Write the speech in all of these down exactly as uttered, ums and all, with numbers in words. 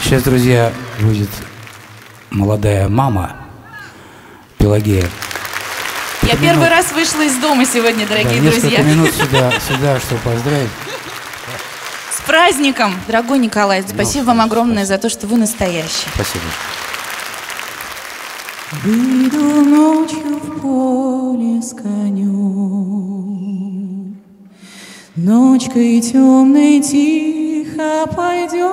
Сейчас, друзья, будет молодая мама Пелагея. Я Это первый минут... раз вышла из дома сегодня, дорогие да, друзья. Несколько минут сюда, сюда, чтобы поздравить. С праздником, дорогой Николай. Спасибо ну, вам огромное спасибо. за то, что вы настоящий. Спасибо. Выйду ночью в поле с конем, ночкой темной тихо пойдем,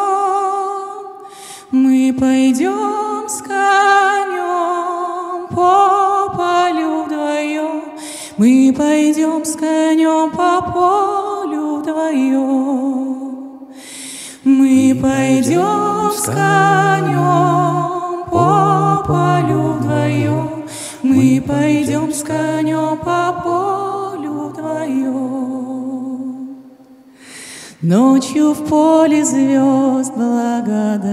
мы пойдем с конем по полю вдвоем, мы пойдем с конем по полю вдвоем, мы пойдем с конем по полю вдвоем, мы пойдем с конем по полю вдвоем. Ночью в поле звезд благодать,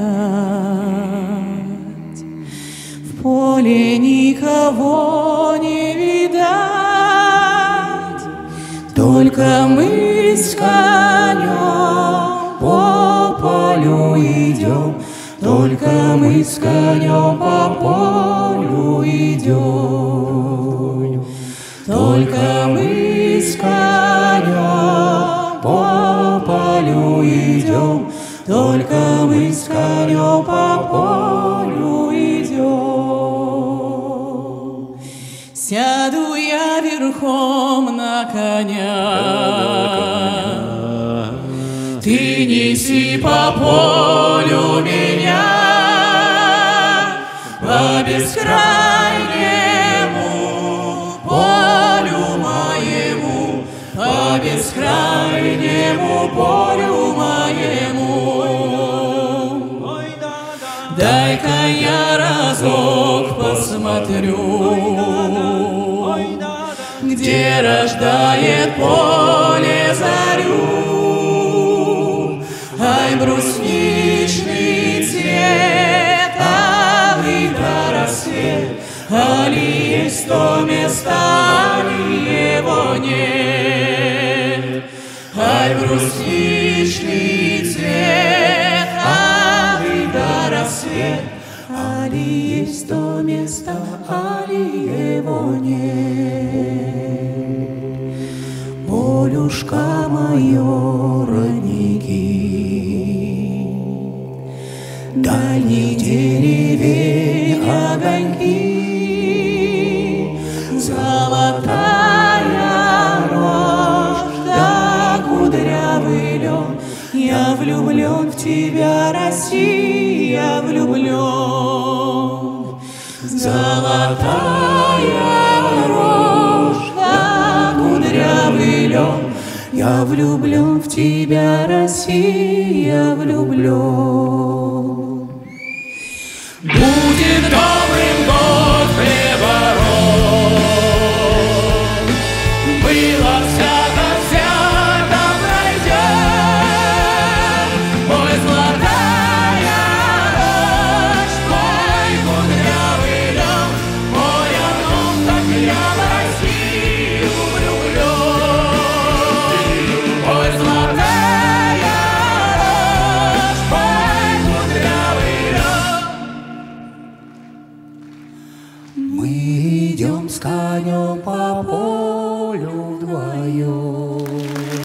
в поле никого не видать, только мы с конем по полю идем, только мы с конем по полю идем, только мы с конем по полю идем, только мы с конем по полю идем. Сяду я верхом на коня, ты неси по полю меня по бескрайнему полю моему, по бескрайнему полю моему. Дай-ка я разок посмотрю, где рождает поле зарю. Ай, брусничный цвет, алый до рассвет, али есть то место, али его нет. Ай, брусничный цвет, алый до рассвет, али есть то место, али его нет. Полюшка мое, родники, дальних деревень огоньки, золотая рожь да кудрявый лен. Я влюблен в тебя, Россия, влюблен. Золотая рожь да кудрявый лен. Я влюблен в тебя, Россия, влюблен. Будет дождь.